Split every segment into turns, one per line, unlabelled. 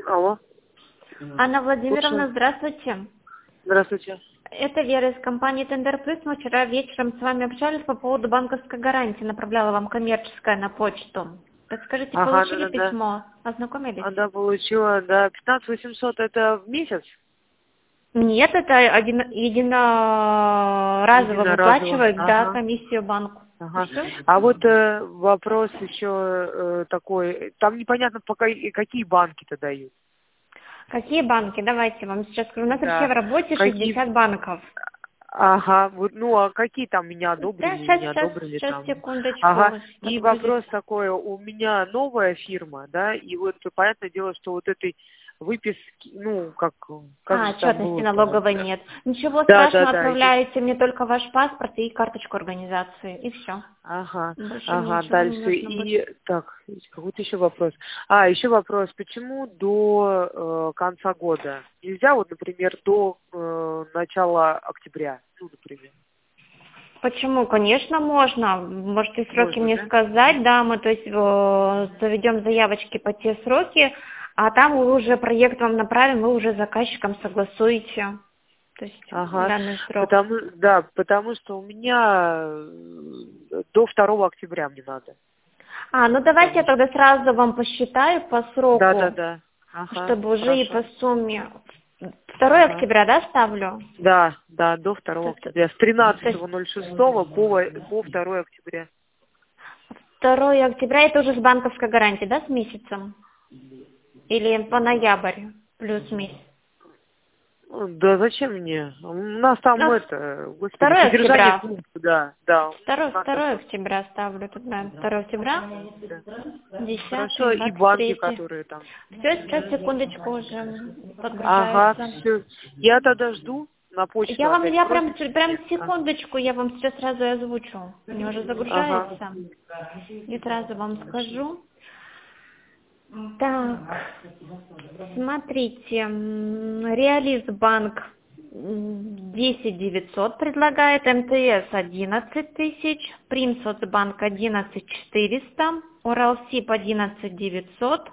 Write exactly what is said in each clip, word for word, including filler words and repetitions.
Алло.
Анна Владимировна,
Слушаю.
здравствуйте.
Здравствуйте.
Это Вера из компании Тендер Плюс. Мы вчера вечером с вами общались по поводу банковской гарантии. Направляла вам коммерческая на почту. Подскажите,
Ага,
получили
да, да, да.
письмо? Ознакомились?
А, да, получила, да, пятнадцать восемьсот это в месяц?
Нет, это один, единоразово
Единоразово.
выплачивают, да,
Ага.
комиссию банку.
Ага.
Всё?
А вот э, вопрос еще э, такой, там непонятно, пока и какие банки-то дают.
Какие банки? Давайте я вам сейчас скажу. У нас вообще
Да.
в работе
Какие?
шестьдесят банков.
Ага, вот, ну а какие там меня
Да,
одобрили,
сейчас,
не
сейчас,
одобрили
сейчас,
там? Ага,
секундочку.
и
Подгрузить.
вопрос такой, у меня новая фирма, да, и вот понятное дело, что вот этой выписки, ну, как, как
А,
же там
отчетности
было-то?
налоговой нет. Ничего
Да, да,
страшного,
да, и-
отправляете мне только ваш паспорт и карточку организации, и все.
ага,
Больше
ага,
ничего не
дальше,
нужно
и,
будет.
так, какой-то еще вопрос. А, еще вопрос, почему до э, конца года? Нельзя, вот, например, до э, начала октября, ну, например.
Почему? Конечно, можно. Можете сроки
Можно,
мне
да?
сказать, да, мы то есть э, заведем заявочки по те сроки, а там мы уже проект вам направим, вы уже с заказчиком согласуете, то есть
Ага,
данный срок.
потому, да, потому что у меня э, до второго октября мне надо.
А, ну давайте я
Потому что...
тогда сразу вам посчитаю по
Да, да,
сроку,
да. Ага,
чтобы уже и по
хорошо.
сумме. второго
Ага.
октября, да, ставлю?
Да, да, до
То
второго
есть,
октября. С
то есть
тринадцатого ноль шестого по, во- по второго октября.
второго октября это уже с банковской гарантией, да, с месяцем? Или по ноябрь плюс месяц?
Ну, да зачем мне? У нас там
Ну,
это, господи,
второго
содержание
октября.
пункта, да, да. У
второго
нас там просто,
октября ставлю тогда. второго октября.
да. Хорошо,
десятый,
и
двадцать
банки,
третий.
которые там.
Все, сейчас, секундочку, уже
Ага,
подгружается.
все. Я тогда жду на почту
Я вам,
опять
я прям,
сбросите
прям
мне. А,
секундочку, я вам сейчас сразу и озвучу. У меня уже
ага.
загружается. И сразу вам скажу. Так, смотрите, м, Реализбанк м, десять девятьсот предлагает, МТС одиннадцать тысяч, Примсоцбанк одиннадцать четыреста, Уралсиб одиннадцать девятьсот,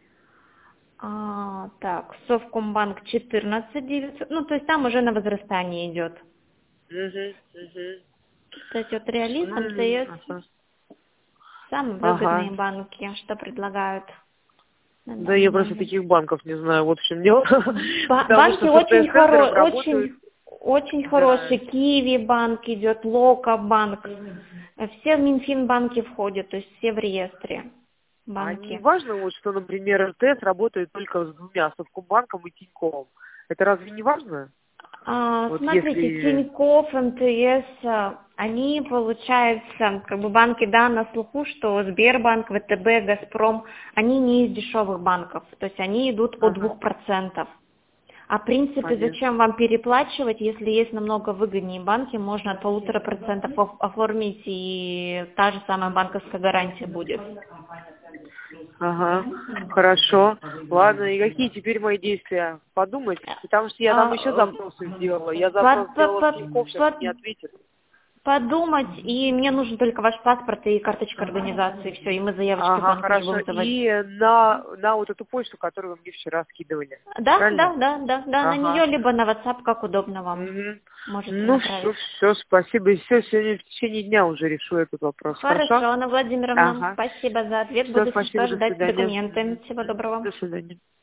а, так, Совкомбанк четырнадцать девятьсот, ну то есть там уже на возрастание идет.
Угу, угу.
То есть вот Реализ,
Ну,
МТС,
ага.
самые выгодные
Ага.
банки, что предлагают на
Да я
данный
просто
момент.
таких банков не знаю, вот в чем дело.
Ба-
Потому
банки
что с
очень
АТС-центром
хоро,
работают.
очень, очень
Да.
хорошие. Киви банк идет, Лока банк. Э, Все в Минфин банки входят, то есть все в реестре
А не
банки.
важно, вот, что, например, РТС работает только с двумя, Совкомбанком и Тиньковым. Это разве не важно?
А,
Вот
смотрите,
если...
Тинькофф, МТС, а, они, получается, как бы банки, да, на слуху, что Сбербанк, ВТБ, Газпром, они не из дешевых банков, то есть они идут от
Ага,
двух процентов. А в принципе,
понятно.
зачем вам переплачивать, если есть намного выгоднее банки, можно от полутора процентов оф- оформить, и та же самая банковская гарантия будет.
Ага, хорошо. Ладно, и какие теперь мои действия? Подумать, потому что я там еще
А,
запросы сделала. Я запрос
под- под-
сделала в
под-
Тинькофф, сейчас
под-
не ответят.
подумать, и мне нужен только ваш паспорт и карточка организации, все, и мы заявочки в
Ага,
банк уже
хорошо.
будем заводить.
И на, на вот эту почту, которую вы мне вчера скидывали.
Да,
Правильно?
да, да, да, да, на
Ага.
нее, либо на WhatsApp, как удобно вам,
Мгм.
можете
Ну, все,
направить.
все, спасибо. И все, сегодня в течение дня уже решу этот вопрос. Хорошо?
Хорошо, Анна Владимировна,
Ага.
спасибо за ответ,
Все,
буду
спасибо,
сейчас
до
ждать
свидания.
документы. Всего доброго.
До свидания.